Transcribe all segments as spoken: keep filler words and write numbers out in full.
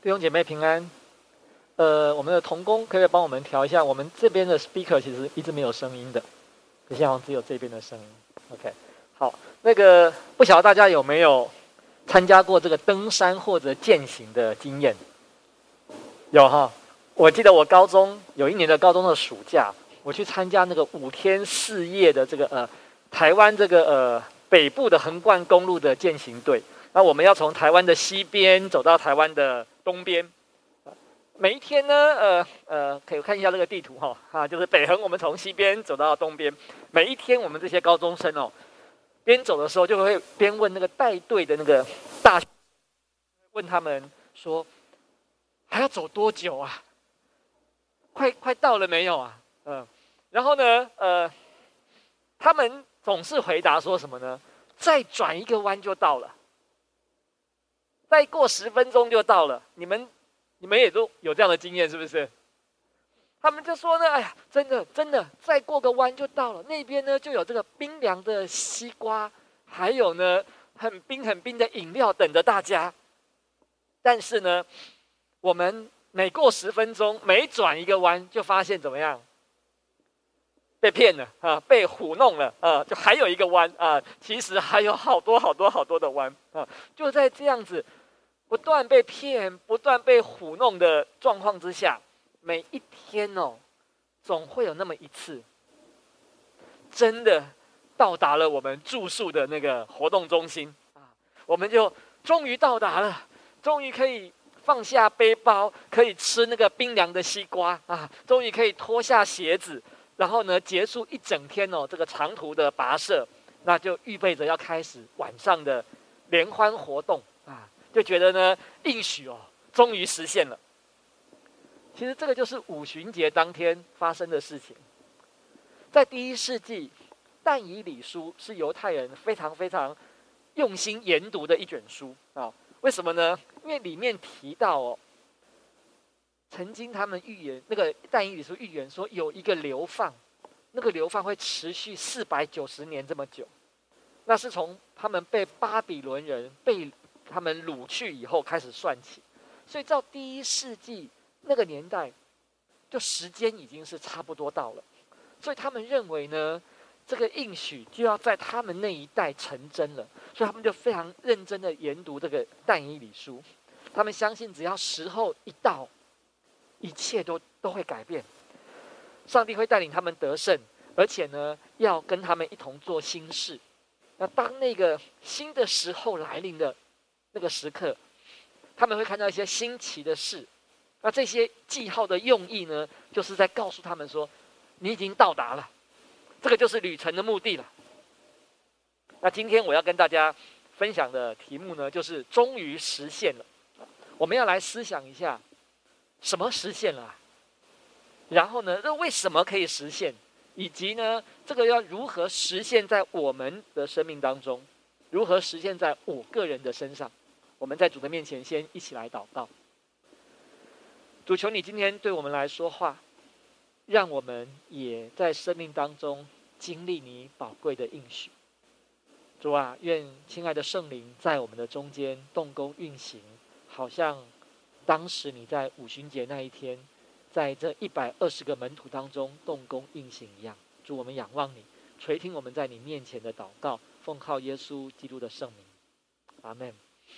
弟兄姐妹平安。呃，我们的同工可不可以帮我们调一下？我们这边的 speaker 其实一直没有声音的，现在好像只有这边的声音。OK， 好，那个不晓得大家有没有参加过这个登山或者健行的经验？有哈，我记得我高中有一年的高中的暑假，我去参加那个五天四夜的这个呃台湾这个呃北部的横贯公路的健行队。那我们要从台湾的西边走到台湾的东边。每一天呢，呃呃，可以看一下这个地图哈，啊，就是北横，我们从西边走到东边。每一天，我们这些高中生哦，边走的时候就会边问那个带队的那个大，问他们说，还要走多久啊？快快到了没有啊？嗯、呃，然后呢，呃，他们总是回答说什么呢？再转一个弯就到了，再过十分钟就到了。你们。你们也都有这样的经验，是不是？他们就说呢，哎呀，真的真的，再过个弯就到了。那边呢就有这个冰凉的西瓜，还有呢很冰很冰的饮料等着大家。但是呢，我们每过十分钟，每转一个弯，就发现怎么样？被骗了啊，被唬弄了啊！就还有一个弯啊，其实还有好多好多好多的弯啊！就在这样子。不断被骗、不断被唬弄的状况之下，每一天哦，总会有那么一次，真的到达了我们住宿的那个活动中心啊，我们就终于到达了，终于可以放下背包，可以吃那个冰凉的西瓜啊，终于可以脱下鞋子，然后呢，结束一整天哦这个长途的跋涉，那就预备着要开始晚上的联欢活动啊。就觉得呢，应许哦，终于实现了。其实这个就是五旬节当天发生的事情。在第一世纪，但以理书是犹太人非常非常用心研读的一卷书啊。为什么呢？因为里面提到哦，曾经他们预言，那个但以理书预言说有一个流放，那个流放会持续四百九十年这么久。那是从他们被巴比伦人被他们掳去以后开始算起，所以到第一世纪那个年代，就时间已经是差不多到了，所以他们认为呢，这个应许就要在他们那一代成真了，所以他们就非常认真的研读这个但以理书，他们相信只要时候一到，一切都都会改变，上帝会带领他们得胜，而且呢，要跟他们一同做新事。那当那个新的时候来临的那个时刻，他们会看到一些新奇的事。那这些记号的用意呢，就是在告诉他们说，你已经到达了，这个就是旅程的目的了。那今天我要跟大家分享的题目呢，就是终于实现了。我们要来思想一下，什么实现了啊？然后呢，这为什么可以实现？以及呢，这个要如何实现在我们的生命当中？如何实现在我个人的身上？我们在主的面前先一起来祷告。主，求你今天对我们来说话，让我们也在生命当中经历你宝贵的应许。主啊，愿亲爱的圣灵在我们的中间动工运行，好像当时你在五旬节那一天，在这一百二十个门徒当中动工运行一样。主，我们仰望你，垂听我们在你面前的祷告，奉靠耶稣基督的圣名，阿们。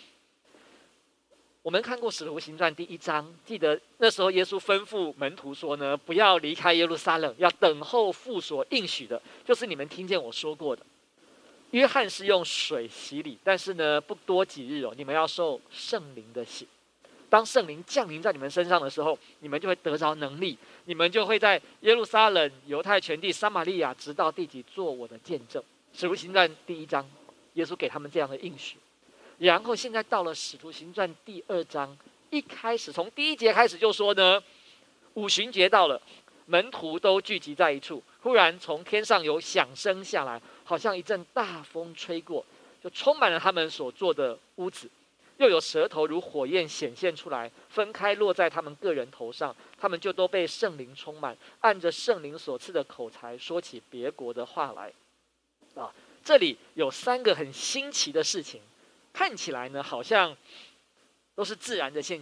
我们看过《使徒行传》第一章，记得那时候耶稣吩咐门徒说呢，不要离开耶路撒冷，要等候父所应许的，就是你们听见我说过的。约翰是用水洗礼，但是呢，不多几日哦，你们要受圣灵的洗。当圣灵降临在你们身上的时候，你们就会得着能力，你们就会在耶路撒冷、犹太全地、撒玛利亚，直到地极，做我的见证。使徒行传第一章，耶稣给他们这样的应许。然后现在到了使徒行传第二章，一开始从第一节开始就说呢，五旬节到了，门徒都聚集在一处，忽然从天上有响声下来，好像一阵大风吹过，就充满了他们所坐的屋子。又有舌头如火焰显现出来，分开落在他们个人头上，他们就都被圣灵充满，按着圣灵所赐的口才说起别国的话来。啊，这里有三个很新奇的事情，看起来呢好像都是自然的现象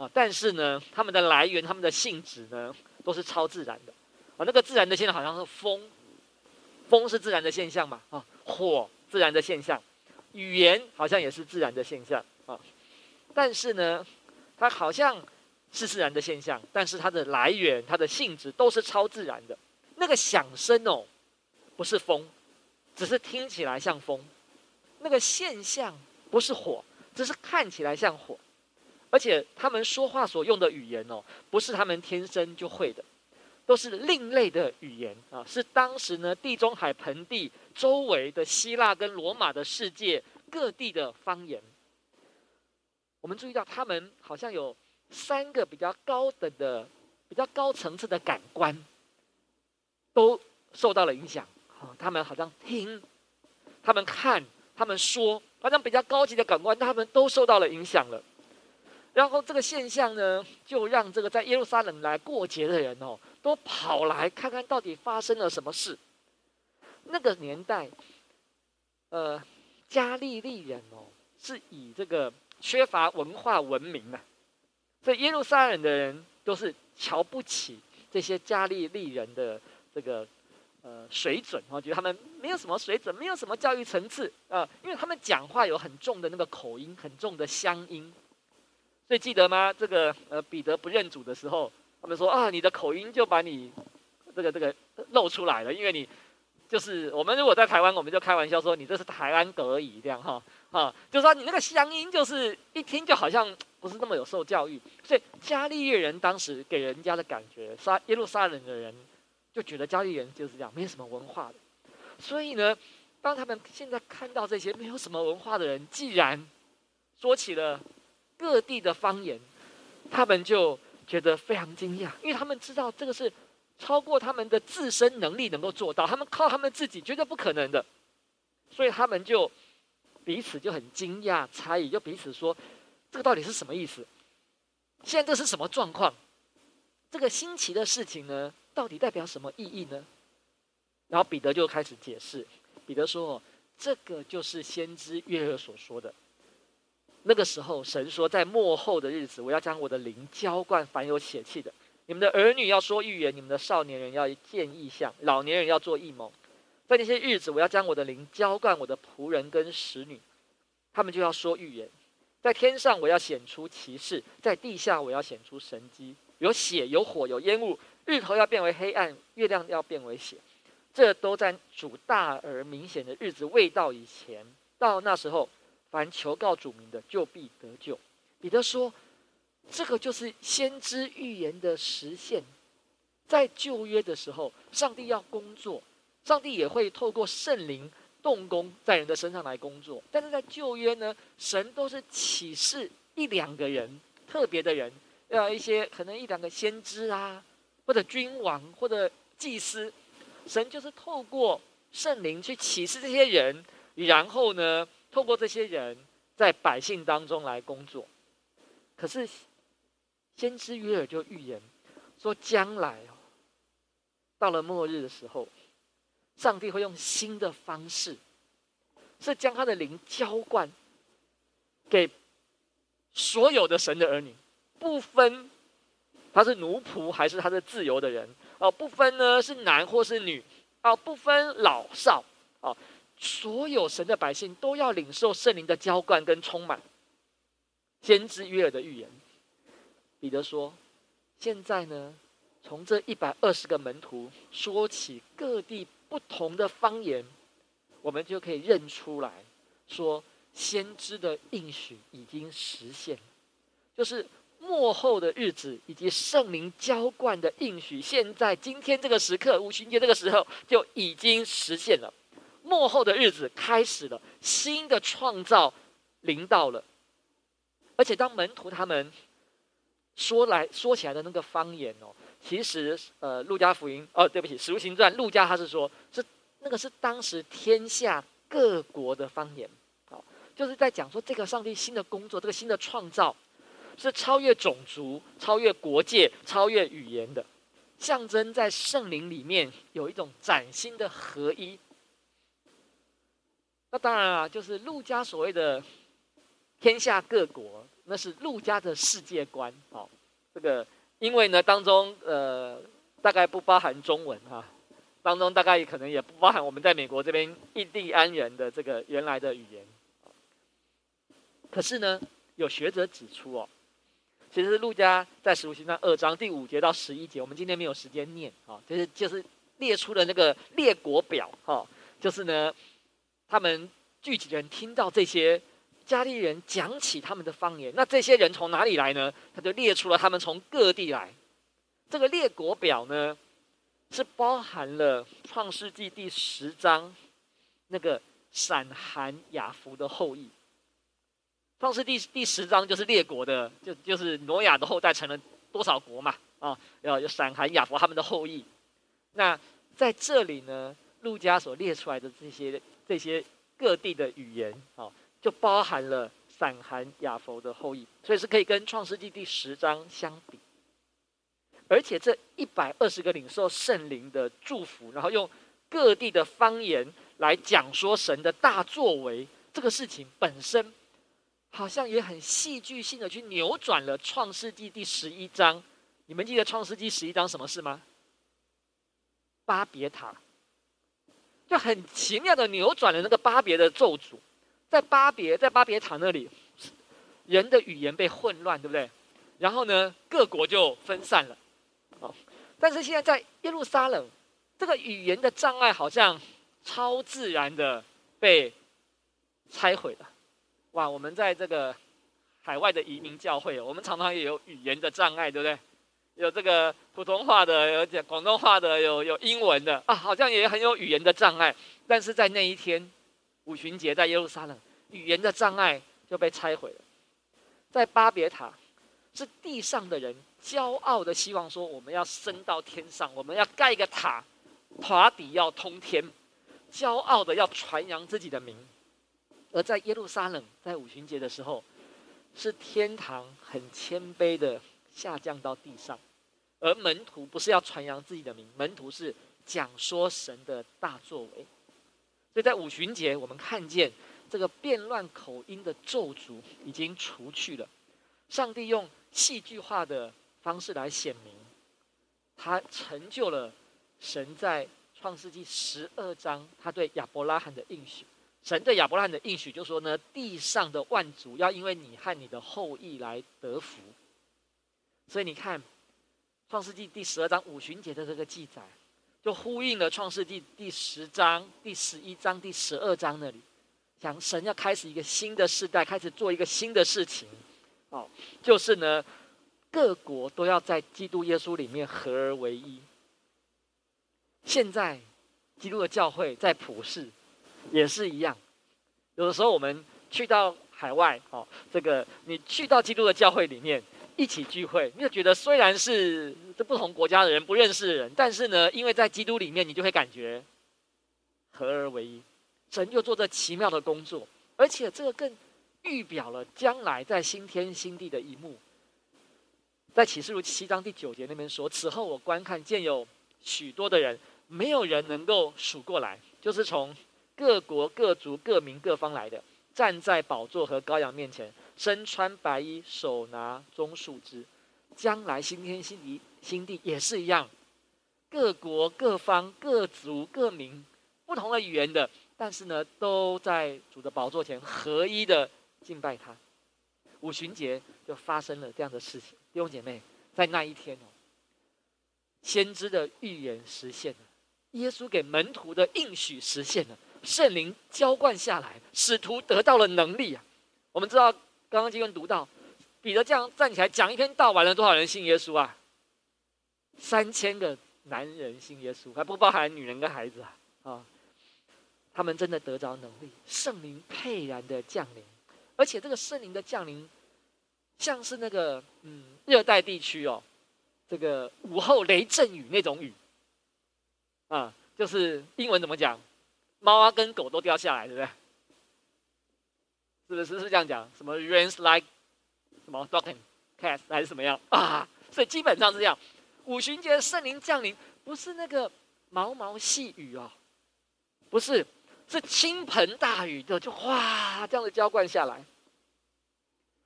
啊，但是呢，它们的来源、它们的性质呢，都是超自然的。啊，那个自然的现象好像是风，风是自然的现象嘛，啊，火自然的现象，语言好像也是自然的现象啊。但是呢，它好像是自然的现象，但是它的来源、它的性质都是超自然的。那个响声哦，不是风，只是听起来像风；那个现象不是火，只是看起来像火。而且他们说话所用的语言哦，不是他们天生就会的，都是另类的语言啊，是当时呢地中海盆地周围的希腊跟罗马的世界各地的方言。我们注意到他们好像有三个比较高等的、比较高层次的感官都受到了影响啊。他们好像听，他们看，他们说，好像比较高级的感官，他们都受到了影响了。然后这个现象呢，就让这个在耶路撒冷来过节的人哦，都跑来看看到底发生了什么事。那个年代，呃，加利利人哦，是以这个缺乏文化闻名啊，所以耶路撒冷的人都是瞧不起这些加利利人的这个呃水准，我觉得他们没有什么水准，没有什么教育层次啊、呃，因为他们讲话有很重的那个口音，很重的乡音。所以记得吗？这个呃，彼得不认主的时候，他们说啊，你的口音就把你这个这个露出来了，因为你就是我们如果在台湾，我们就开玩笑说你这是台湾格语这样哈啊，就是说你那个乡音就是一听就好像不是那么有受教育。所以加利利人当时给人家的感觉，撒耶路撒冷的人就觉得加利利人就是这样，没什么文化的。所以呢，当他们现在看到这些没有什么文化的人，既然说起了各地的方言，他们就觉得非常惊讶，因为他们知道这个是超过他们的自身能力能够做到，他们靠他们自己绝对不可能的，所以他们就彼此就很惊讶、猜疑，就彼此说：“这个到底是什么意思？现在这是什么状况？这个新奇的事情呢，到底代表什么意义呢？”然后彼得就开始解释，彼得说：“哦，这个就是先知约珥所说的。那个时候，神说，在末后的日子，我要将我的灵浇灌凡有血气的。你们的儿女要说预言，你们的少年人要见异象，老年人要做异谋。在那些日子，我要将我的灵浇灌我的仆人跟使女，他们就要说预言。在天上，我要显出奇事；在地下，我要显出神迹。有血，有火，有烟雾，日头要变为黑暗，月亮要变为血。这都在主大而明显的日子未到以前。到那时候，凡求告主名的，就必得救。”彼得说，这个就是先知预言的实现。在旧约的时候，上帝要工作，上帝也会透过圣灵动工在人的身上来工作。但是在旧约呢，神都是启示一两个人，特别的人，要一些可能一两个先知啊，或者君王，或者祭司。神就是透过圣灵去启示这些人，然后呢，透过这些人在百姓当中来工作。可是先知约珥就预言说，将来哦，到了末日的时候，上帝会用新的方式，是将他的灵浇灌给所有的神的儿女，不分他是奴仆还是他是自由的人哦，不分呢是男或是女哦，不分老少哦，所有神的百姓都要领受圣灵的浇灌跟充满。先知约珥的预言，彼得说，现在呢，从这一百二十个门徒说起各地不同的方言，我们就可以认出来说，先知的应许已经实现，就是末后的日子以及圣灵浇灌的应许，现在今天这个时刻，五旬节这个时候就已经实现了。末后的日子开始了，新的创造临到了。而且当门徒他们说来说起来的那个方言哦，其实呃，路加福音哦，对不起，使徒行传，路加他是说，是那个是当时天下各国的方言，好，就是在讲说这个上帝新的工作，这个新的创造，是超越种族、超越国界、超越语言的，象征在圣灵里面有一种崭新的合一。那当然啊，就是路加所谓的天下各国， 那是路加的世界观。好，这个因为呢当中呃大概不包含中文哈、啊，当中大概可能也不包含我们在美国这边印第安人的这个原来的语言。可是呢，有学者指出哦，其实路加在使徒行传二章第五节到十一节，我们今天没有时间念啊，就是就是列出了那个列国表哈，就是呢，他们聚集人听到这些加利人讲起他们的方言，那这些人从哪里来呢？他就列出了他们从各地来。这个列国表呢，是包含了创世纪第十章那个闪含雅弗的后裔。创世第第十章就是列国的，就就是挪亚的后代成了多少国嘛？啊，有有闪含雅弗他们的后裔。那在这里呢，路加所列出来的这些这些各地的语言啊，就包含了闪含雅弗的后裔，所以是可以跟创世纪第十章相比。而且这一百二十个领受圣灵的祝福，然后用各地的方言来讲说神的大作为，这个事情本身。好像也很戏剧性的去扭转了创世纪第十一章。你们记得创世纪十一章什么事吗？巴别塔，就很奇妙的扭转了那个巴别的咒诅。在巴别，在巴别塔那里，人的语言被混乱，对不对？然后呢，各国就分散了。哦，但是现在在耶路撒冷，这个语言的障碍好像超自然的被拆毁了。哇，我们在这个海外的移民教会，我们常常也有语言的障碍，对不对？有这个普通话的，有讲广东话的，有有英文的啊，好像也很有语言的障碍。但是在那一天，五旬节在耶路撒冷，语言的障碍就被拆毁了。在巴别塔，是地上的人骄傲的希望说，我们要升到天上，我们要盖一个塔，塔底要通天，骄傲的要传扬自己的名。而在耶路撒冷，在五旬节的时候，是天堂很谦卑的下降到地上，而门徒不是要传扬自己的名，门徒是讲说神的大作为。所以在五旬节，我们看见这个变乱口音的咒诅已经除去了，上帝用戏剧化的方式来显明，他成就了神在创世纪十二章他对亚伯拉罕的应许。神对亚伯拉罕的应许就说呢，地上的万族要因为你和你的后裔来得福。所以你看，创世纪第十二章五旬节的这个记载，就呼应了创世纪第十章、第十一章、第十二章那里，讲神要开始一个新的世代，开始做一个新的事情。哦，就是呢，各国都要在基督耶稣里面合而为一。现在基督的教会在普世。也是一样，有的时候我们去到海外，哦，这个你去到基督的教会里面一起聚会，你就觉得虽然是这不同国家的人、不认识的人，但是呢，因为在基督里面，你就会感觉合而为一。神就做这奇妙的工作，而且这个更预表了将来在新天新地的一幕。在启示录七章第九节那边说：“此后我观看，见有许多的人，没有人能够数过来，就是从。”各国各族各民各方来的，站在宝座和羔羊面前，身穿白衣，手拿棕树枝。将来新天新地新地也是一样，各国各方各族各民，不同的语言的，但是呢，都在主的宝座前合一的敬拜他。五旬节就发生了这样的事情，弟兄姐妹，在那一天哦，先知的预言实现了，耶稣给门徒的应许实现了。圣灵浇灌下来，使徒得到了能力啊！我们知道，刚刚经文读到，彼得这样站起来讲一篇道，完了多少人信耶稣啊？三千个男人信耶稣，还不包含女人跟孩子啊！啊，他们真的得着能力，圣灵沛然的降临，而且这个圣灵的降临，像是那个嗯热带地区哦，这个午后雷阵雨那种雨，啊，就是英文怎么讲？猫啊跟狗都掉下来，对不对？是不是是这样讲？什么 rains like 什么 dog and cats 还是什么样啊？所以基本上是这样。五旬节的圣灵降临，不是那个毛毛细雨哦，不是，是倾盆大雨的，就哗这样的浇灌下来。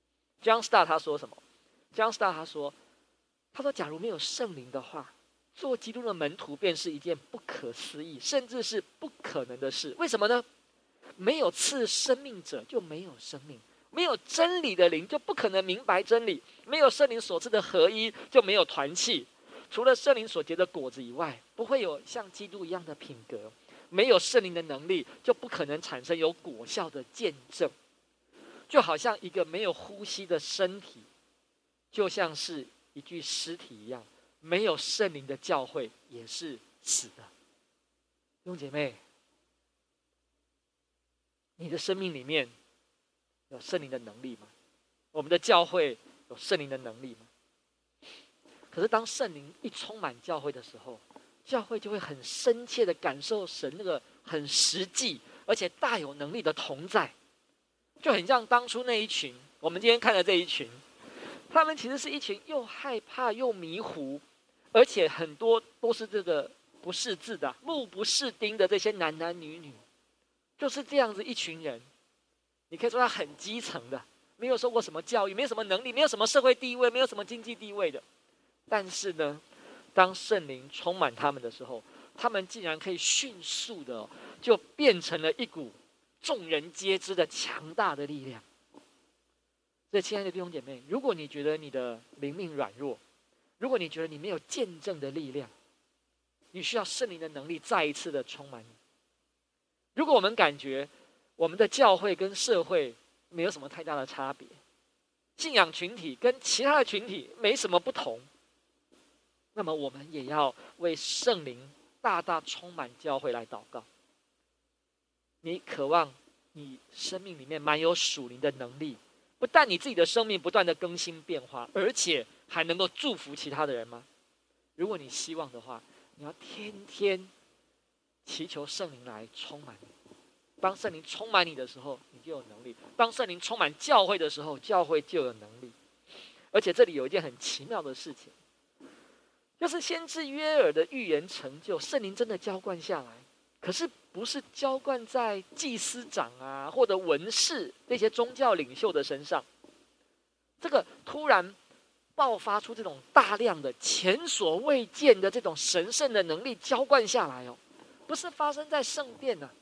John Stott 他说什么 ？John Stott 他说，他说，假如没有圣灵的话，做基督的门徒便是一件不可思议，甚至是不可能的事。为什么呢？没有赐生命者就没有生命，没有真理的灵就不可能明白真理，没有圣灵所赐的合一就没有团契。除了圣灵所结的果子以外，不会有像基督一样的品格。没有圣灵的能力，就不可能产生有果效的见证。就好像一个没有呼吸的身体，就像是一具尸体一样。没有圣灵的教会也是死的。弟兄姐妹，你的生命里面有圣灵的能力吗？我们的教会有圣灵的能力吗？可是当圣灵一充满教会的时候，教会就会很深切的感受神那个很实际而且大有能力的同在，就很像当初那一群，我们今天看的这一群，他们其实是一群又害怕又迷糊，而且很多都是这个不识字的、目不识丁的这些男男女女，就是这样子一群人。你可以说他很基层的，没有受过什么教育，没有什么能力，没有什么社会地位，没有什么经济地位的，但是呢，当圣灵充满他们的时候，他们竟然可以迅速的、哦、就变成了一股众人皆知的强大的力量。所以，亲爱的弟兄姐妹，如果你觉得你的灵命软弱，如果你觉得你没有见证的力量，你需要圣灵的能力再一次的充满你。如果我们感觉我们的教会跟社会没有什么太大的差别，信仰群体跟其他的群体没什么不同，那么我们也要为圣灵大大充满教会来祷告。你渴望你生命里面满有属灵的能力，不但你自己的生命不断的更新变化，而且还能够祝福其他的人吗？如果你希望的话，你要天天祈求圣灵来充满你。当圣灵充满你的时候，你就有能力；当圣灵充满教会的时候，教会就有能力。而且这里有一件很奇妙的事情，就是先知约珥的预言成就，圣灵真的浇灌下来，可是不是浇灌在祭司长啊或者文士那些宗教领袖的身上。这个突然爆发出这种大量的前所未见的这种神圣的能力浇灌下来哦，不是发生在圣殿啊，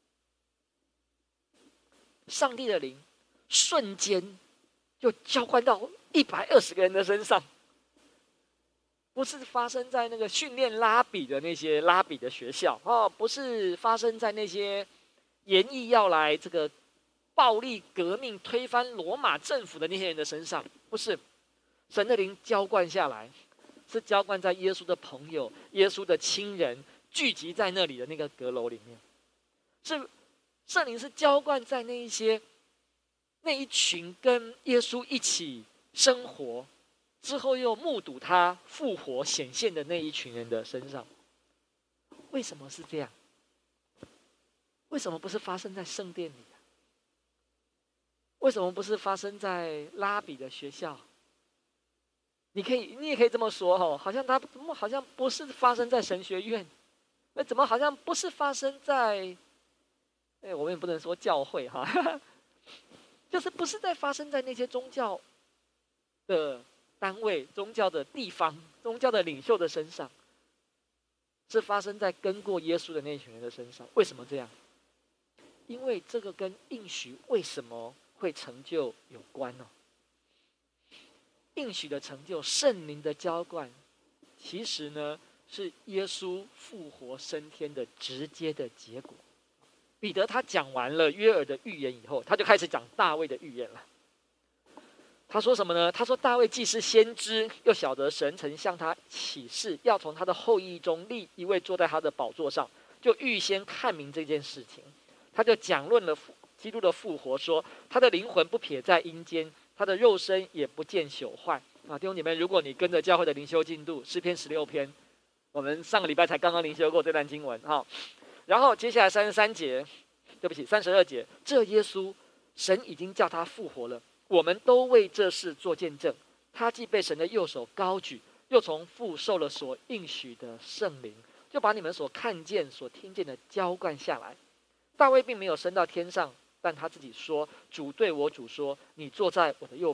上帝的灵瞬间就浇灌到一百二十个人的身上，不是发生在那个训练拉比的那些拉比的学校哦，不是发生在那些研议要来这个暴力革命推翻罗马政府的那些人的身上，不是。神的灵浇灌下来，是浇灌在耶稣的朋友、耶稣的亲人聚集在那里的那个阁楼里面。是圣灵是浇灌在那一些那一群跟耶稣一起生活之后又目睹他复活显现的那一群人的身上。为什么是这样？为什么不是发生在圣殿里啊？为什么不是发生在拉比的学校？你可以，你也可以这么说哦，好像他好像不是发生在神学院，那怎么好像不是发生在？哎，我们也不能说教会哈，就是不是在发生在那些宗教的单位、宗教的地方、宗教的领袖的身上，是发生在跟过耶稣的那群人的身上。为什么这样？因为这个跟应许为什么会成就有关哦。应许的成就，圣灵的浇灌，其实呢是耶稣复活升天的直接的结果。彼得他讲完了约珥的预言以后，他就开始讲大卫的预言了。他说什么呢？他说大卫既是先知，又晓得神曾向他启示，要从他的后裔中立一位坐在他的宝座上，就预先看明这件事情。他就讲论了基督的复活，说他的灵魂不撇在阴间，他的肉身也不见朽坏啊！弟兄姐妹，如果你跟着教会的灵修进度，诗篇十六篇，我们上个礼拜才刚刚灵修过这段经文哈。然后接下来三十三节，对不起，三十二节，这耶稣，神已经叫他复活了，我们都为这事做见证。他既被神的右手高举，又从父受了所应许的圣灵，就把你们所看见、所听见的浇灌下来。大卫并没有升到天上，但他自己说：“主对我主说，你坐在我的右边，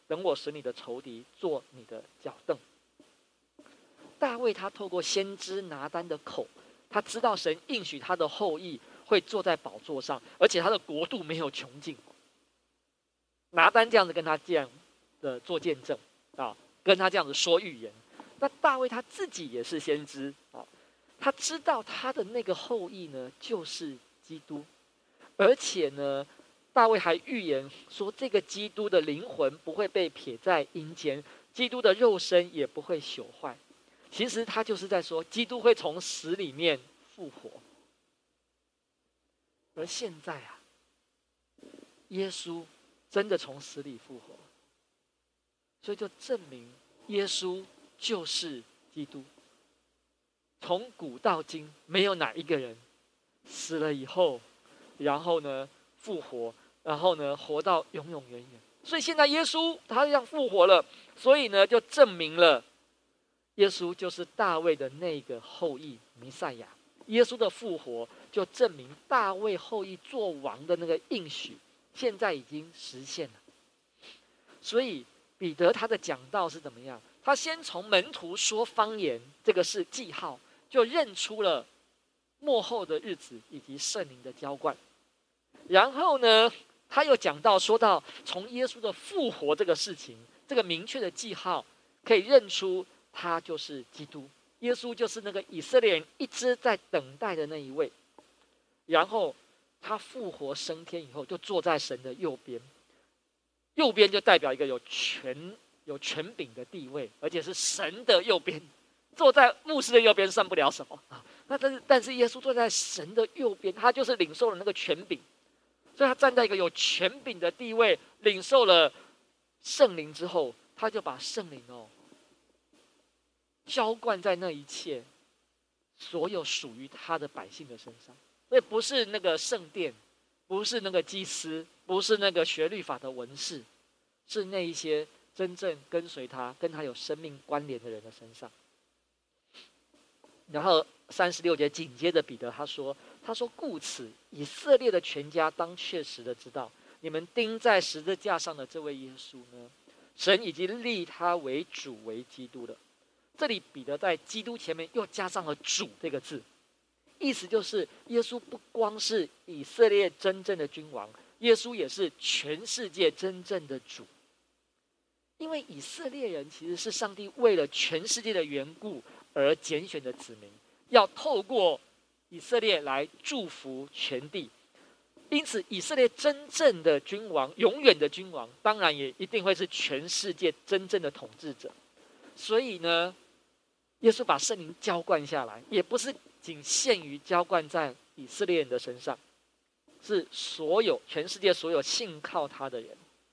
等我使你的仇敌做你的脚凳。大卫他透过先知拿单的口，他知道神应许他的后裔会坐在宝座上，而且他的国度没有穷尽。拿单这样子跟他这样的做见证啊，跟他这样子说预言。那大卫他自己也是先知啊，他知道他的那个后裔呢就是基督，而且呢，大卫还预言说，这个基督的灵魂不会被撇在阴间，基督的肉身也不会朽坏。其实他就是在说，基督会从死里面复活。而现在啊，耶稣真的从死里复活，所以就证明耶稣就是基督。从古到今，没有哪一个人死了以后，然后呢复活，然后呢活到永永远远。所以现在耶稣他这样复活了，所以呢就证明了耶稣就是大卫的那个后裔弥赛亚。耶稣的复活就证明大卫后裔做王的那个应许现在已经实现了。所以彼得他的讲道是怎么样？他先从门徒说方言，这个是记号，就认出了末后的日子以及圣灵的浇灌。然后呢，他又讲到说到从耶稣的复活这个事情，这个明确的记号可以认出他就是基督，耶稣就是那个以色列人一直在等待的那一位。然后他复活升天以后，就坐在神的右边，右边就代表一个有权有权柄的地位，而且是神的右边。坐在牧师的右边算不了什么啊，那但是但是耶稣坐在神的右边，他就是领受了那个权柄，所以他站在一个有权柄的地位，领受了圣灵之后，他就把圣灵哦浇灌在那一切所有属于他的百姓的身上。所以不是那个圣殿，不是那个祭司，不是那个学律法的文士，是那一些真正跟随他、跟他有生命关联的人的身上。然后三十六节紧接着彼得他说：“他说故此，以色列的全家当确实的知道，你们钉在十字架上的这位耶稣呢，神已经立他为主为基督了。”这里彼得在基督前面又加上了“主”这个字，意思就是耶稣不光是以色列真正的君王，耶稣也是全世界真正的主。因为以色列人其实是上帝为了全世界的缘故而拣选的子民，要透过以色列来祝福全地。因此以色列真正的君王，永远的君王，当然也一定会是全世界真正的统治者。所以呢，耶稣把圣灵浇灌下来，也不是仅限于浇灌在以色列人的身上，是所有全世界所有信靠他的人。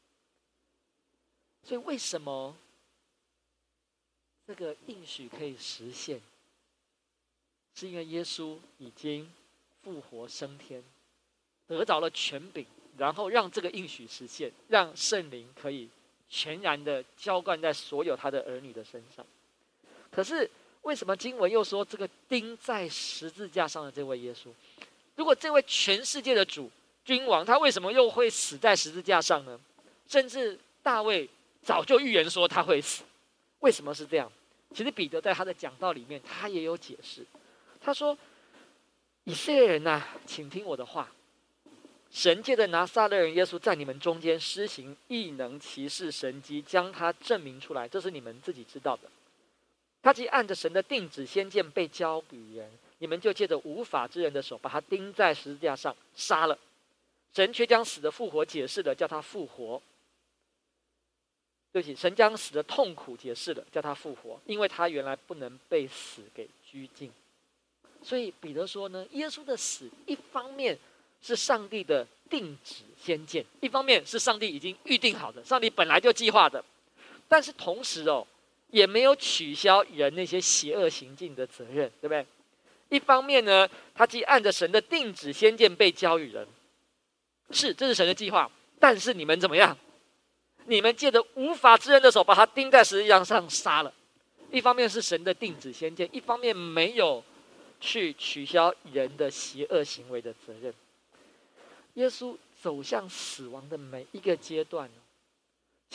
所以为什么这个应许可以实现？是因为耶稣已经复活升天，得着了权柄，然后让这个应许实现，让圣灵可以全然的浇灌在所有他的儿女的身上。可是为什么经文又说这个钉在十字架上的这位耶稣，如果这位全世界的主君王，他为什么又会死在十字架上呢？甚至大卫早就预言说他会死，为什么是这样？其实彼得在他的讲道里面他也有解释。他说：以色列人啊，请听我的话，神借着拿撒勒人耶稣在你们中间施行异能奇事神迹，将他证明出来，这是你们自己知道的。他既按着神的定旨先见被交与人，你们就借着无法之人的手把他钉在十字架上杀了。神却将死的复活解释了，叫他复活。对不起，神将死的痛苦解释了，叫他复活，因为他原来不能被死给拘禁。所以彼得说呢，耶稣的死一方面是上帝的定旨先见，一方面是上帝已经预定好的，上帝本来就计划的。但是同时哦，也没有取消人那些邪恶行径的责任，对不对？一方面呢，他既按着神的定旨先见被交与人，是这是神的计划，但是你们怎么样？你们借着无法之人的手把他钉在十字架上杀了。一方面是神的定旨先见，一方面没有去取消人的邪恶行为的责任。耶稣走向死亡的每一个阶段，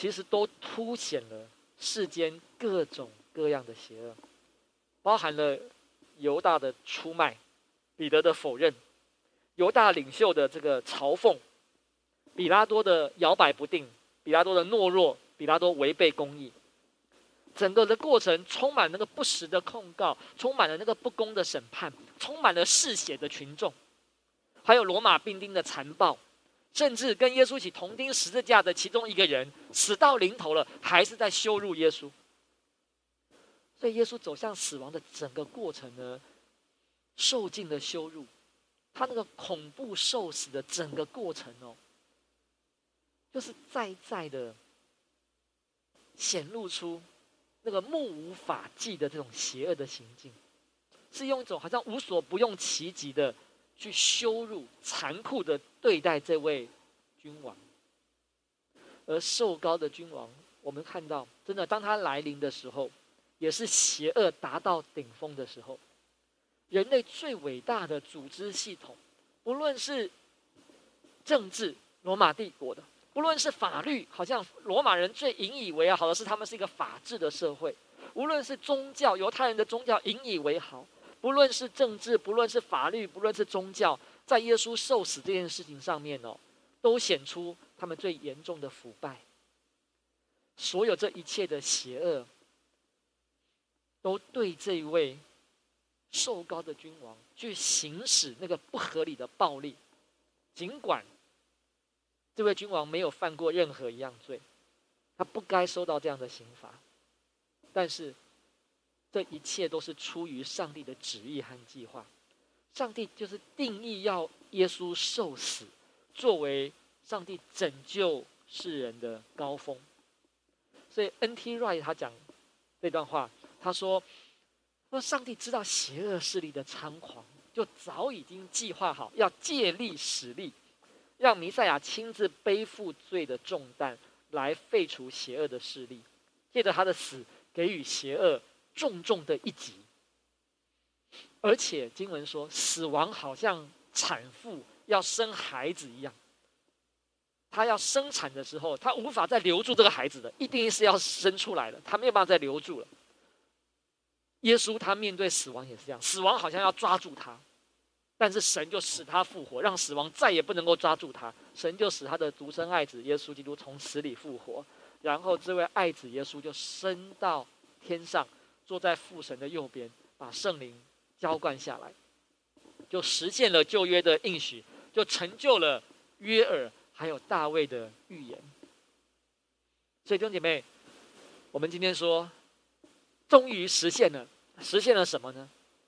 其实都凸显了世间各种各样的邪恶，包含了犹大的出卖、彼得的否认、犹大领袖的这个嘲讽、比拉多的摇摆不定、比拉多的懦弱、比拉多违背公义。整个的过程充满那个不实的控告，充满了那个不公的审判，充满了嗜血的群众，还有罗马兵丁的残暴，甚至跟耶稣一起同钉十字架的其中一个人死到临头了，还是在羞辱耶稣。所以耶稣走向死亡的整个过程呢，受尽了羞辱，他那个恐怖受死的整个过程哦，就是再再的显露出那个目无法纪的这种邪恶的行径，是用一种好像无所不用其极的去羞辱、残酷的对待这位君王。而受膏的君王，我们看到，真的当他来临的时候，也是邪恶达到顶峰的时候。人类最伟大的组织系统，不论是政治，罗马帝国的，不论是法律，好像罗马人最引以为豪的是他们是一个法治的社会；无论是宗教，犹太人的宗教引以为豪；不论是政治，不论是法律，不论是宗教，在耶稣受死这件事情上面哦，都显出他们最严重的腐败。所有这一切的邪恶，都对这一位受膏的君王去行使那个不合理的暴力，尽管这位君王没有犯过任何一样罪，他不该受到这样的刑罚，但是这一切都是出于上帝的旨意和计划。上帝就是定义要耶稣受死，作为上帝拯救世人的高峰。所以 N T Wright 他讲这段话，他说说上帝知道邪恶势力的猖狂，就早已经计划好要借力使力，让弥赛亚亲自背负罪的重担，来废除邪恶的势力，借着他的死给予邪恶重重的一击。而且经文说，死亡好像产妇要生孩子一样，他要生产的时候，他无法再留住这个孩子的，一定是要生出来了，他没有办法再留住了。耶稣他面对死亡也是这样，死亡好像要抓住他，但是神就使他复活，让死亡再也不能够抓住他。神就使他的独生爱子耶稣基督从死里复活，然后这位爱子耶稣就升到天上，坐在父神的右边，把圣灵浇灌下来，就实现了旧约的应许，就成就了约珥还有大卫的预言。所以弟兄姐妹，我们今天说终于实现了，实现了什么呢？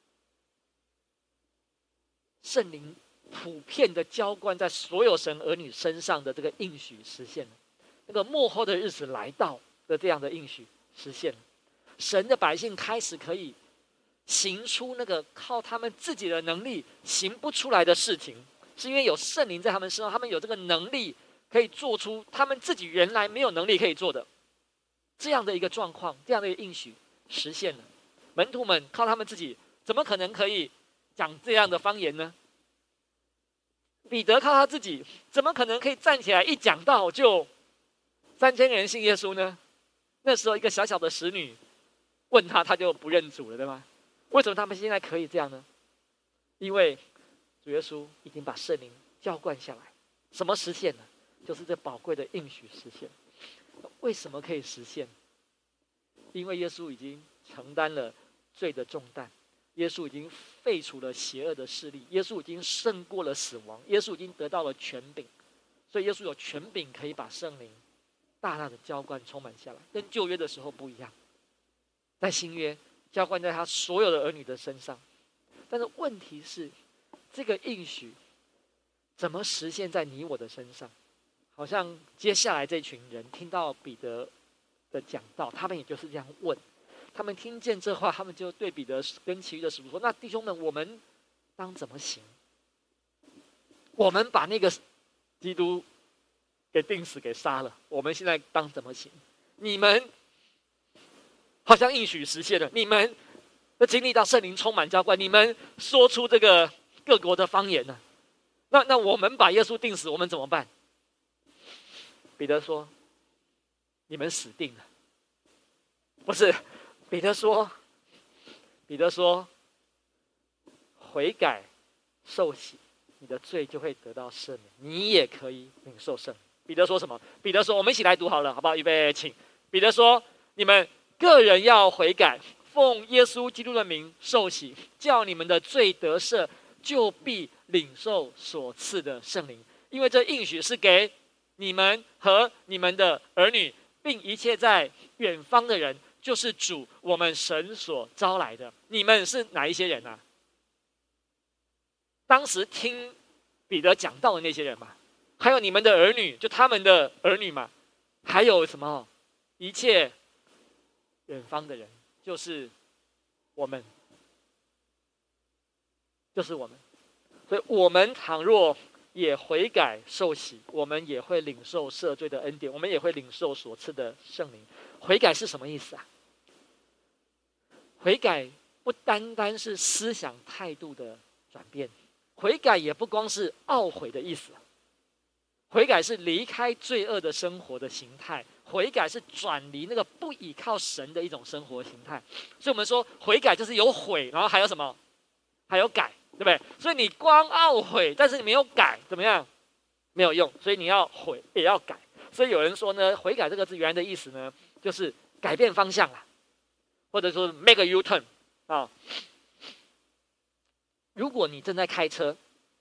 圣灵普遍的浇灌在所有神儿女身上的这个应许实现了，那个末后的日子来到的这样的应许实现了。神的百姓开始可以行出那个靠他们自己的能力行不出来的事情，是因为有圣灵在他们身上，他们有这个能力可以做出他们自己原来没有能力可以做的这样的一个状况，这样的一个应许实现了。门徒们靠他们自己怎么可能可以讲这样的方言呢？彼得靠他自己怎么可能可以站起来一讲道就三千人信耶稣呢？那时候一个小小的使女问他，他就不认主了，对吗？为什么他们现在可以这样呢？因为主耶稣已经把圣灵浇灌下来。什么实现呢？就是这宝贵的应许实现。为什么可以实现？因为耶稣已经承担了罪的重担，耶稣已经废除了邪恶的势力，耶稣已经胜过了死亡，耶稣已经得到了权柄，所以耶稣有权柄可以把圣灵大大的浇灌充满下来，跟旧约的时候不一样。在新约浇灌在他所有的儿女的身上，但是问题是，这个应许怎么实现在你我的身上？好像接下来这群人听到彼得的讲道，他们也就是这样问。他们听见这话，他们就对彼得跟其余的使徒说：“那弟兄们，我们当怎么行？我们把那个基督给钉死、给杀了，我们现在当怎么行？你们好像应许实现了，你们都经历到圣灵充满浇灌，你们说出这个各国的方言了。那那我们把耶稣钉死，我们怎么办？”彼得说：“ 你们死定了。不是，彼得说，彼得说，悔改受洗，你的罪就会得到赦免，你也可以领受圣灵。彼得说什么？彼得说，我们一起来读好了，好不好？预备，请。彼得说，你们个人要悔改，奉耶稣基督的名受洗，叫你们的罪得赦，就必领受所赐的圣灵。因为这应许是给你们和你们的儿女，并一切在远方的人，就是主我们神所招来的。你们是哪一些人啊？当时听彼得讲道的那些人嘛，还有你们的儿女，就他们的儿女嘛，还有什么？一切远方的人，就是我们，就是我们。所以，我们倘若也悔改受洗，我们也会领受赦罪的恩典，我们也会领受所赐的圣灵。悔改是什么意思啊？悔改不单单是思想态度的转变，悔改也不光是懊悔的意思。悔改是离开罪恶的生活的形态，悔改是转离那个不倚靠神的一种生活形态。所以我们说悔改就是有悔，然后还有什么？还有改，对不对？所以你光懊悔，但是你没有改，怎么样？没有用。所以你要悔也要改。所以有人说呢，悔改这个字原来的意思呢，就是改变方向啦，或者说 make a U-turn 啊。如果你正在开车，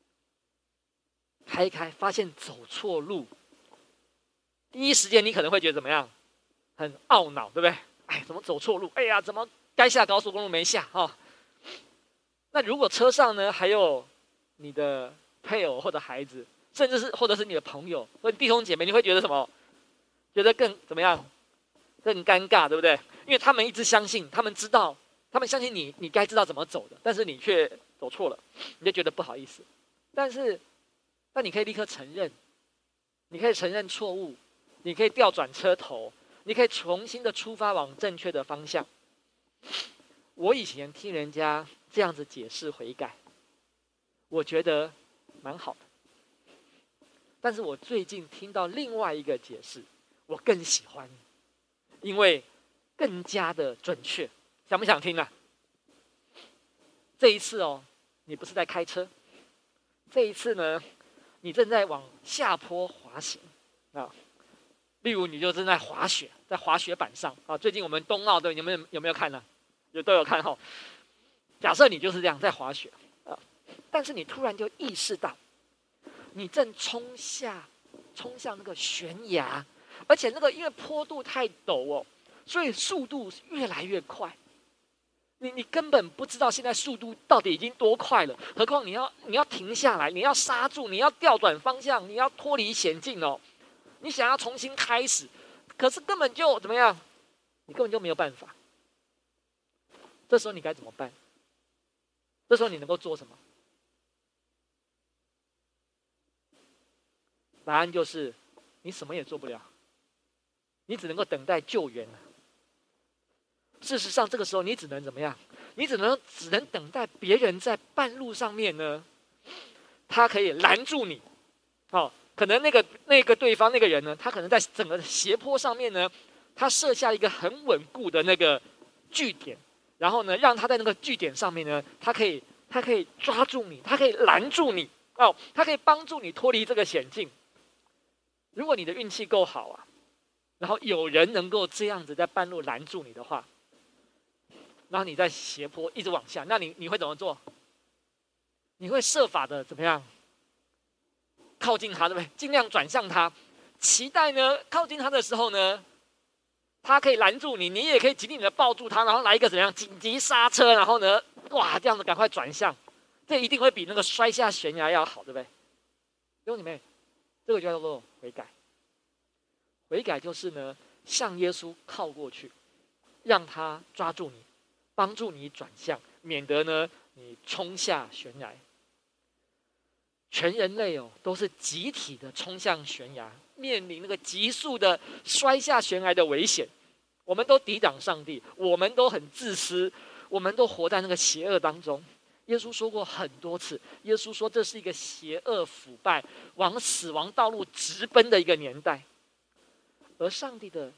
开一开发现走错路，第一时间你可能会觉得怎么样？很懊恼，对不对？哎，怎么走错路？哎呀，怎么该下高速公路没下啊？哦，那如果车上呢还有你的配偶或者孩子，甚至是或者是你的朋友或者弟兄姐妹，你会觉得什么？觉得更怎么样？更尴尬，对不对？因为他们一直相信，他们知道，他们相信你，你该知道怎么走的，但是你却走错了，你就觉得不好意思。但是，但你可以立刻承认，你可以承认错误，你可以调转车头，你可以重新的出发往正确的方向。我以前听人家这样子解释悔改，我觉得蛮好的。但是我最近听到另外一个解释，我更喜欢，因为更加的准确。想不想听啊？这一次哦，你不是在开车，这一次呢，你正在往下坡滑行啊。例如，你就正在滑雪，在滑雪板上啊。最近我们冬奥的，有没有有没有看呢？有都有看哈。假设你就是这样在滑雪啊，但是你突然就意识到，你正冲下，冲向那个悬崖，而且那个因为坡度太陡哦，所以速度越来越快。你你根本不知道现在速度到底已经多快了，何况你要你要停下来，你要刹住，你要调转方向，你要脱离险境哦。你想要重新开始，可是根本就怎么样？你根本就没有办法。这时候你该怎么办？这时候你能够做什么？答案就是，你什么也做不了，你只能够等待救援了。事实上，这个时候你只能怎么样？你只能只能等待别人在半路上面呢，他可以拦住你。好，哦，可能那个那个对方那个人呢，他可能在整个斜坡上面呢，他设下一个很稳固的那个据点，然后呢，让他在那个据点上面呢，他可以他可以抓住你，他可以拦住你，哦，他可以帮助你脱离这个险境。如果你的运气够好啊，然后有人能够这样子在半路拦住你的话，然后你在斜坡一直往下，那你你会怎么做？你会设法的怎么样？靠近他，对不对？尽量转向他，期待呢靠近他的时候呢，他可以拦住你，你也可以紧紧的抱住他，然后来一个怎样紧急刹车，然后呢，哇，这样子赶快转向，这一定会比那个摔下悬崖要好，对不对？弟兄姐妹，这个就叫做悔改。悔改就是呢，向耶稣靠过去，让他抓住你，帮助你转向，免得呢你冲下悬崖。全人类哦，都是集体的冲向悬崖，面临那个急速的摔下悬崖的危险。我们都抵挡上帝，我们都很自私，我们都活在那个邪恶当中。耶稣说过很多次，耶稣说这是一个邪恶腐败、往死亡道路直奔的一个年代。而上帝的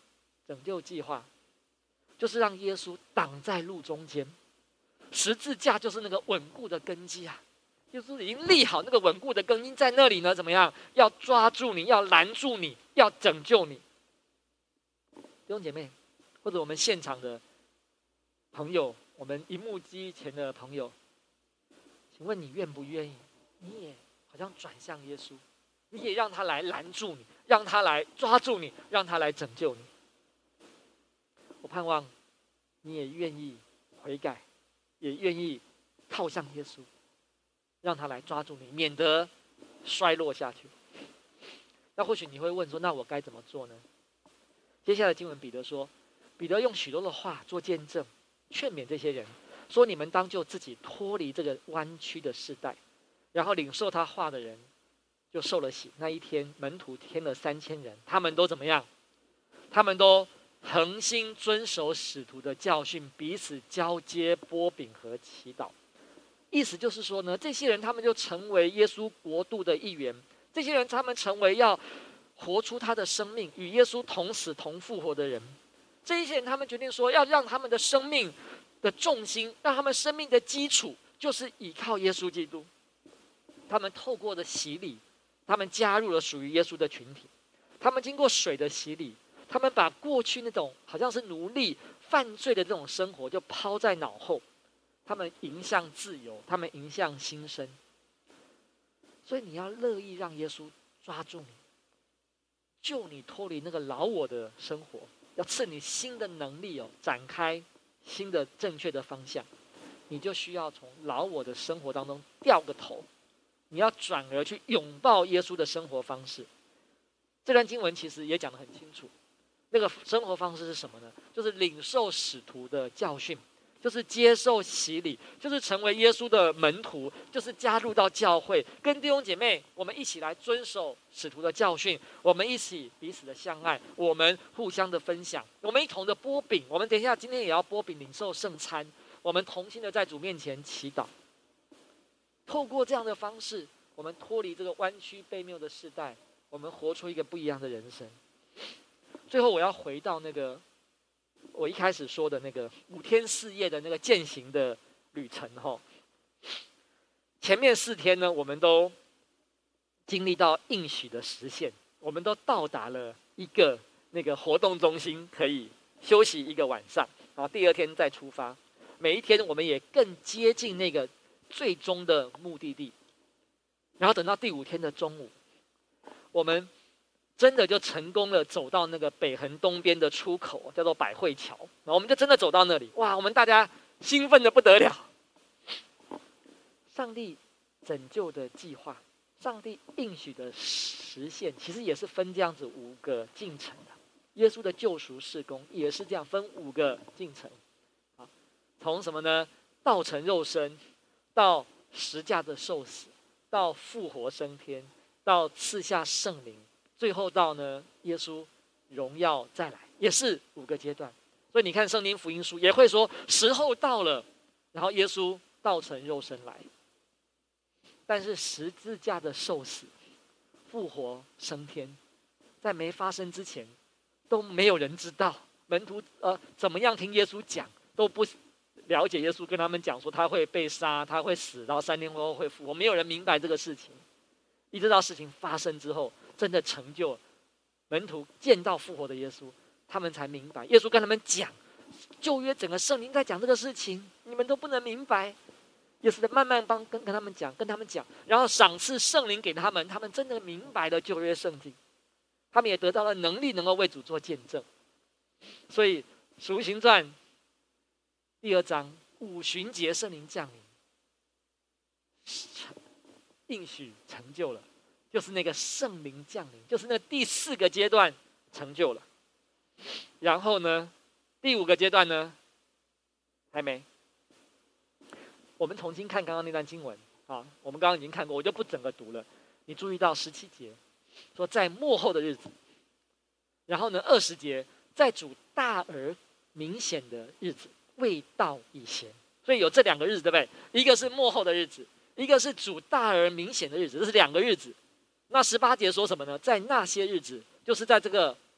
拯救计划就是让耶稣挡在路中间，十字架就是那个稳固的根基啊。耶稣已经立好那个稳固的根基在那里呢，怎么样？要抓住你，要拦住你，要拯救你。弟兄姐妹，或者我们现场的朋友，我们荧幕机前的朋友，请问你愿不愿意？你也好像转向耶稣，你也让他来拦住你，让他来抓住你，让他来拯救你。我盼望你也愿意悔改，也愿意靠向耶稣，让他来抓住你，免得衰落下去。那或许你会问说，那我该怎么做呢？接下来经文彼得说，彼得用许多的话做见证，劝勉这些人，说你们当就自己脱离这个弯曲的世代。然后领受他话的人就受了洗。那一天门徒添了三千人，他们都怎么样？他们都恒心遵守使徒的教训，彼此交接擘饼和祈祷。意思就是说呢，这些人他们就成为耶稣国度的一员，这些人他们成为要活出他的生命，与耶稣同死同复活的人。这一些人他们决定说，要让他们的生命的重心，让他们生命的基础就是依靠耶稣基督。他们透过的洗礼，他们加入了属于耶稣的群体。他们经过水的洗礼，他们把过去那种好像是奴隶犯罪的这种生活就抛在脑后，他们迎向自由，他们迎向新生。所以你要乐意让耶稣抓住你，救你脱离那个老我的生活，要赐你新的能力哦，展开新的正确的方向。你就需要从老我的生活当中掉个头，你要转而去拥抱耶稣的生活方式。这段经文其实也讲得很清楚，那个生活方式是什么呢？就是领受使徒的教训，就是接受洗礼，就是成为耶稣的门徒，就是加入到教会，跟弟兄姐妹我们一起来遵守使徒的教训，我们一起彼此的相爱，我们互相的分享，我们一同的擘饼，我们等一下今天也要擘饼领受圣餐，我们同心的在主面前祈祷。透过这样的方式，我们脱离这个弯曲悖谬的世代，我们活出一个不一样的人生。最后我要回到那个我一开始说的那个五天四夜的那个践行的旅程哈。前面四天呢，我们都经历到应许的实现，我们都到达了一个那个活动中心，可以休息一个晚上，然后第二天再出发。每一天我们也更接近那个最终的目的地。然后等到第五天的中午，我们真的就成功了，走到那个北横东边的出口，叫做百会桥。然后我们就真的走到那里，哇！我们大家兴奋得不得了。上帝拯救的计划，上帝应许的实现，其实也是分这样子五个进程的。耶稣的救赎事工也是这样分五个进程。啊，从什么呢？道成肉身，到十架的受死，到复活升天，到赐下圣灵，最后到呢耶稣荣耀再来，也是五个阶段。所以你看圣经福音书也会说时候到了，然后耶稣道成肉身来。但是十字架的受死、复活升天，在没发生之前都没有人知道。门徒呃怎么样听耶稣讲都不了解，耶稣跟他们讲说他会被杀，他会死，然后三天后会复活，没有人明白这个事情。一直到事情发生之后，真的成就，门徒见到复活的耶稣，他们才明白。耶稣跟他们讲，旧约整个圣经在讲这个事情，你们都不能明白。耶稣在慢慢帮跟跟他们讲，跟他们讲，然后赏赐圣灵给他们，他们真的明白了旧约圣经，他们也得到了能力，能够为主做见证。所以《使徒行传》第二章五旬节圣灵降临，应许成就了，就是那个圣灵降临，就是那第四个阶段成就了。然后呢，第五个阶段呢，还没。我们重新看刚刚那段经文啊，我们刚刚已经看过，我就不整个读了。你注意到十七节说在末后的日子，然后呢二十节在主大而明显的日子未到以前，所以有这两个日子，对不对？一个是末后的日子，一个是主大而明显的日子，这是两个日子。那十八节说什么呢？在那些日子，就是在这个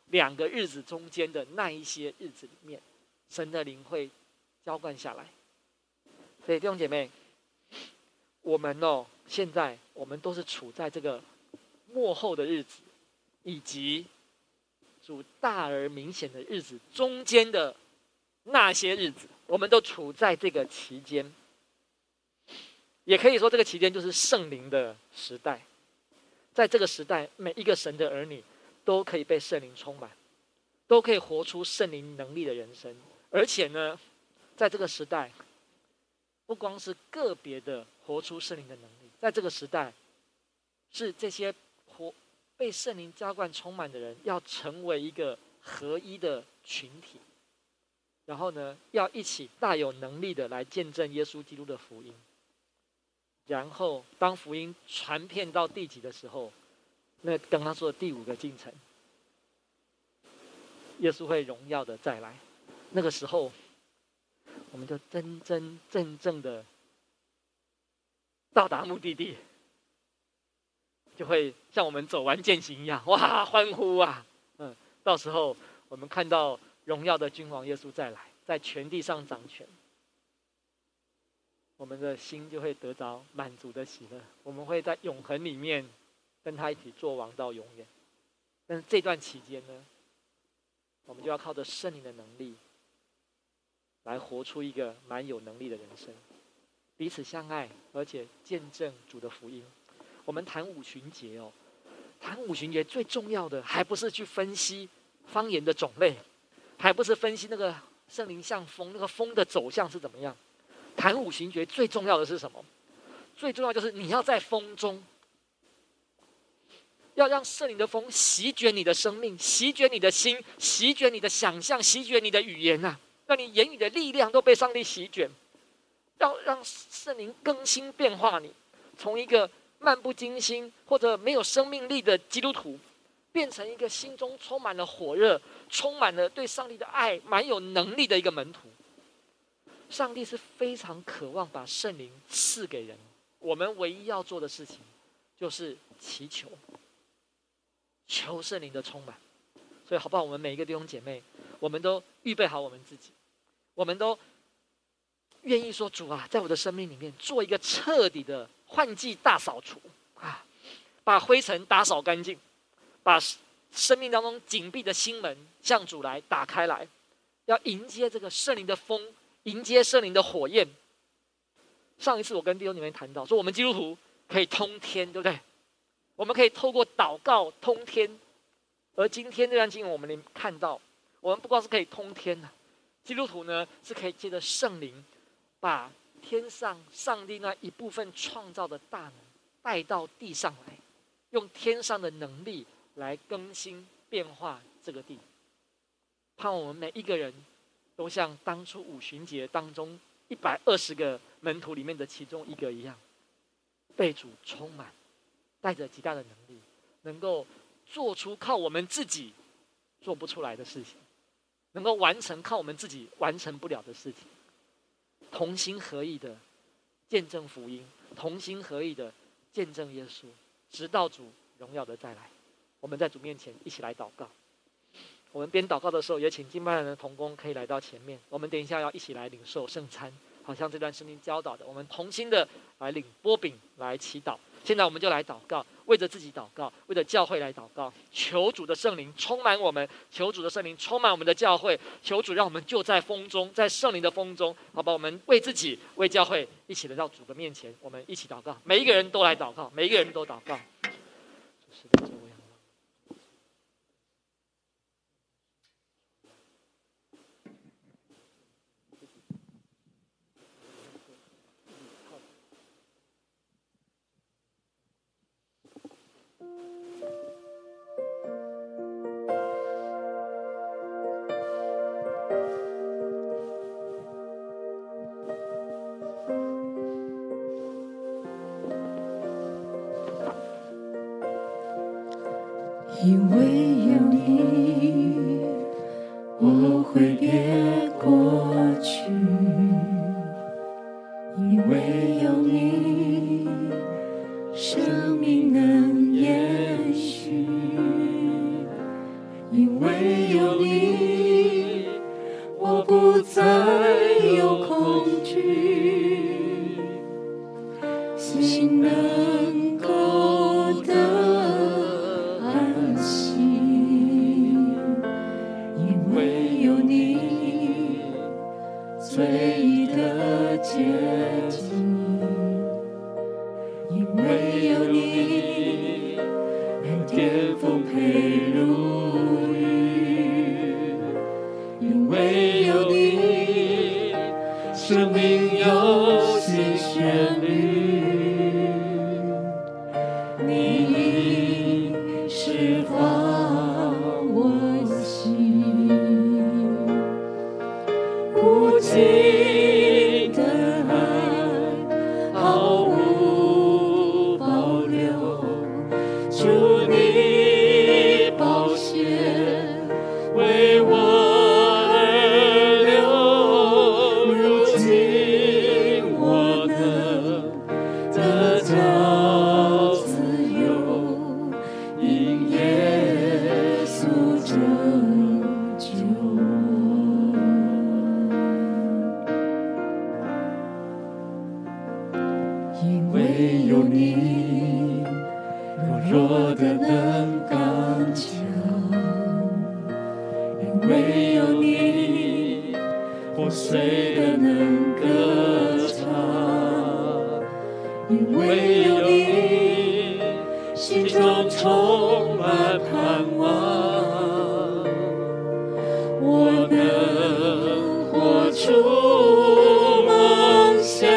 两个日子中间的那一些日子里面，神的灵会浇灌下来。所以弟兄姐妹，我们哦，现在我们都是处在这个末后的日子，以及主大而明显的日子中间的那些日子，我们都处在这个期间。也可以说，这个期间就是圣灵的时代。在这个时代，每一个神的儿女都可以被圣灵充满，都可以活出圣灵能力的人生。而且呢，在这个时代，不光是个别的活出圣灵的能力，在这个时代，是这些活被圣灵浇灌充满的人，要成为一个合一的群体，然后呢，要一起大有能力的来见证耶稣基督的福音。然后，当福音传遍到地极的时候，那刚刚说的第五个进程，耶稣会荣耀的再来。那个时候，我们就真真正正的到达目的地，就会像我们走完践行一样，哇，欢呼啊！嗯，到时候我们看到荣耀的君王耶稣再来，在全地上掌权，我们的心就会得着满足的喜乐。我们会在永恒里面跟他一起做王到永远。但是这段期间呢，我们就要靠着圣灵的能力，来活出一个蛮有能力的人生，彼此相爱，而且见证主的福音。我们谈五旬节哦，谈五旬节最重要的还不是去分析方言的种类，还不是分析那个圣灵像风，那个风的走向是怎么样。谈五旬节最重要的是什么？最重要就是你要在风中，要让圣灵的风席卷你的生命，席卷你的心，席卷你的想象，席卷你的语言啊，让你言语的力量都被上帝席卷，要让圣灵更新变化你，从一个漫不经心或者没有生命力的基督徒，变成一个心中充满了火热，充满了对上帝的爱，蛮有能力的一个门徒。上帝是非常渴望把圣灵赐给人，我们唯一要做的事情就是祈求，求圣灵的充满。所以好不好，我们每一个弟兄姐妹，我们都预备好我们自己，我们都愿意说，主啊，在我的生命里面做一个彻底的换季大扫除啊，把灰尘打扫干净，把生命当中紧闭的心门向主来打开来，要迎接这个圣灵的风，迎接圣灵的火焰。上一次我跟弟兄姐妹谈到，说我们基督徒可以通天，对不对？我们可以透过祷告通天。而今天这段经文我们看到，我们不光是可以通天啊，基督徒呢是可以借着圣灵，把天上上帝那一部分创造的大能带到地上来，用天上的能力来更新变化这个地。盼望我们每一个人都像当初五旬节当中一百二十个门徒里面的其中一个一样，被主充满，带着极大的能力，能够做出靠我们自己做不出来的事情，能够完成靠我们自己完成不了的事情，同心合意的见证福音，同心合意的见证耶稣，直到主荣耀的再来。我们在主面前一起来祷告。我们边祷告的时候，也请敬拜人的同工可以来到前面。我们等一下要一起来领受圣餐，好像这段圣经教导的，我们同心的来领波饼来祈祷。现在我们就来祷告，为着自己祷告，为着教会来祷告，求主的圣灵充满我们，求主的圣灵充满我们的教会，求主让我们就在风中，在圣灵的风中，好吧？我们为自己、为教会一起来到主的面前，我们一起祷告，每一个人都来祷告，每一个人都祷告。是的，这样。 因为有你，我挥别过去；因为有你，生命能延续； 因为有你，我不再有恐惧，心能够得安息。因为有你，罪的洁净。因为有你，恩典丰沛如雨。因为有你，生命有新旋律。你释放我心，无尽的爱，毫无保留。主你宝血为我而流，如今我能得着自由，因耶稣拯救我。因为有你，柔弱的能刚强。因为有你，破碎的能歌唱。因为有你，心中充满盼望。我能活出梦想，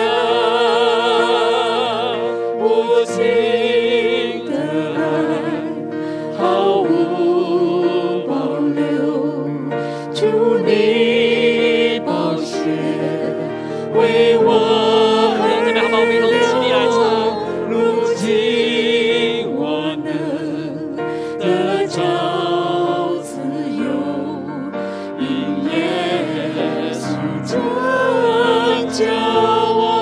无尽的爱，毫无保留。主你宝血为我而流，如今我能得着自由，因耶稣拯救我。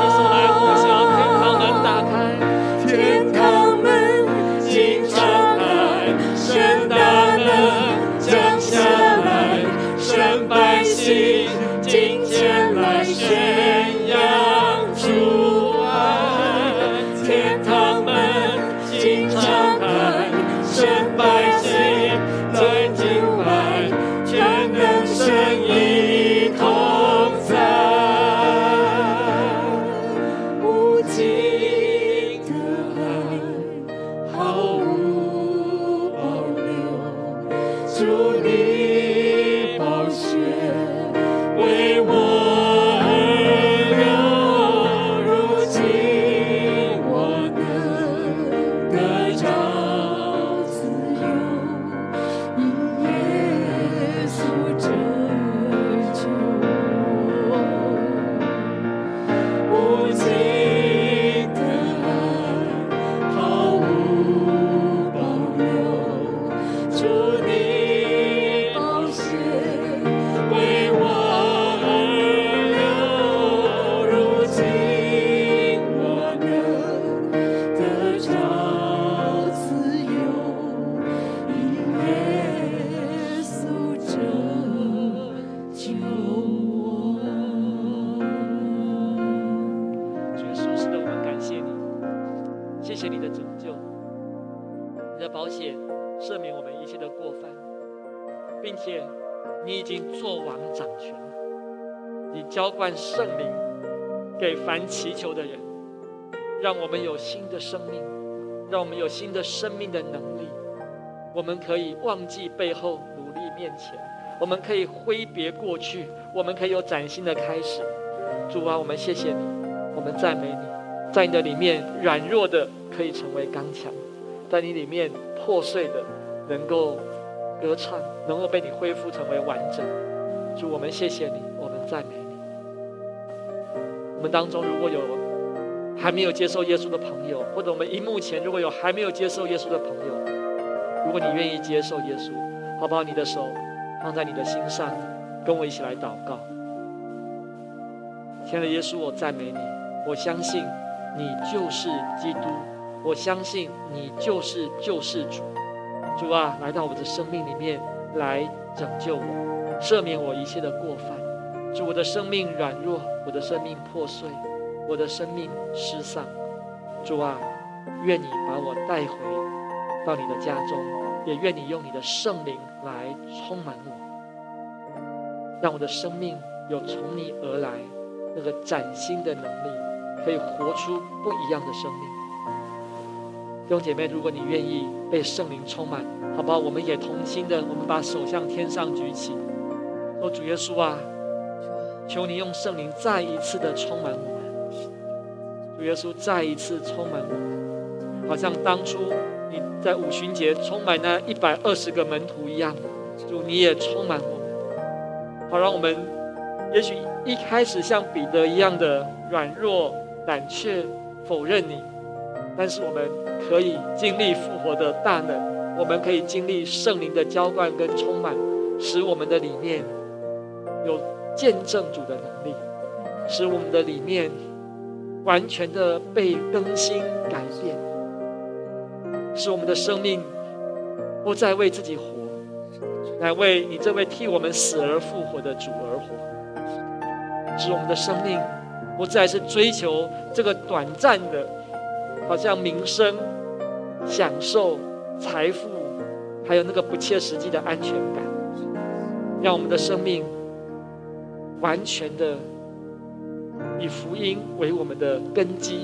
天堂门经敞开，神大能降下来，神百姓今天来宣扬主爱。天堂门经敞开，神百姓来进来，全能神一同在，无尽的爱，毫无保留。主你宝血为我而流，如今我能得着自由，因耶稣拯救我。无尽的爱，毫无保留。主你宝血为我而流，如今我能得着自由，因耶稣拯救我。 主耶稣，是的，我们感谢你，谢谢你的拯救，你的宝血赦免我们一切的过犯，并且你已经作王掌权，你浇灌圣灵给凡祈求的人，让我们有新的生命，让我们有新的生命的能力，我们可以忘记背后，努力面前，我们可以挥别过去，我们可以有崭新的开始。主啊，我们谢谢你，我们赞美你，在你的里面软弱的可以成为刚强，在你里面破碎的能够歌唱，能够被你恢复成为完整。主，我们谢谢你，我们赞美你。我们当中如果有还没有接受耶稣的朋友，或者我们荧幕前如果有还没有接受耶稣的朋友，如果你愿意接受耶稣，好不好？你的手放在你的心上，跟我一起来祷告。亲爱的耶稣，我赞美你，我相信你就是基督，我相信你就是救世主。 主啊，来到我的生命里面来拯救我，赦免我一切的过犯。主，我的生命软弱，我的生命破碎，我的生命失丧。主啊，愿你把我带回到你的家中，也愿你用你的圣灵来充满我，让我的生命有从你而来那个崭新的能力，可以活出不一样的生命。弟兄姐妹，如果你愿意被圣灵充满，好不好？我们也同心的，我们把手向天上举起，说：主耶稣啊，求你用圣灵再一次的充满我们。主耶稣，再一次充满我们，好像当初你在五旬节充满那一百二十个门徒一样。主，你也充满我们，好让我们也许一开始像彼得一样的软弱、胆怯、否认你，但是我们可以经历复活的大能，我们可以经历圣灵的浇灌跟充满，使我们的里面有见证主的能力，使我们的里面完全的被更新改变，使我们的生命不再为自己活，乃为你这位替我们死而复活的主而活，使我们的生命不再是追求这个短暂的好像名声、享受、财富，还有那个不切实际的安全感，让我们的生命完全的以福音为我们的根基，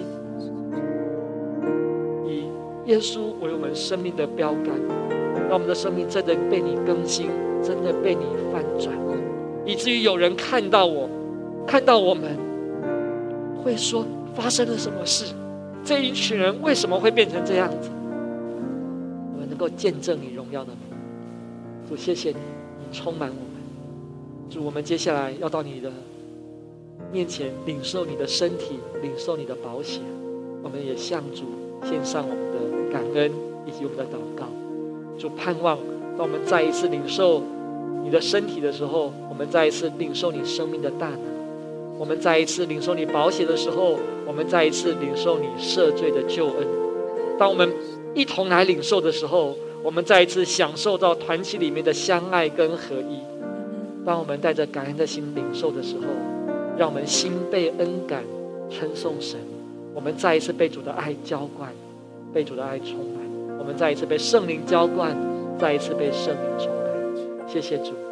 以耶稣为我们生命的标杆，让我们的生命真的被你更新，真的被你翻转，以至于有人看到我，看到我们，会说发生了什么事？这一群人为什么会变成这样子？我们能够见证你荣耀的名。主，谢谢你，你充满我们。主，我们接下来要到你的面前领受你的身体，领受你的宝血。我们也向主献上我们的感恩以及我们的祷告。主，盼望当我们再一次领受你的身体的时候，我们再一次领受你生命的大能；我们再一次领受你宝血的时候，我们再一次领受你赦罪的救恩。当我们一同来领受的时候，我们再一次享受到团体里面的相爱跟合一。当我们带着感恩的心领受的时候，让我们心被恩感，称颂神。我们再一次被主的爱浇灌，被主的爱充满。我们再一次被圣灵浇灌，再一次被圣灵充满。谢谢主。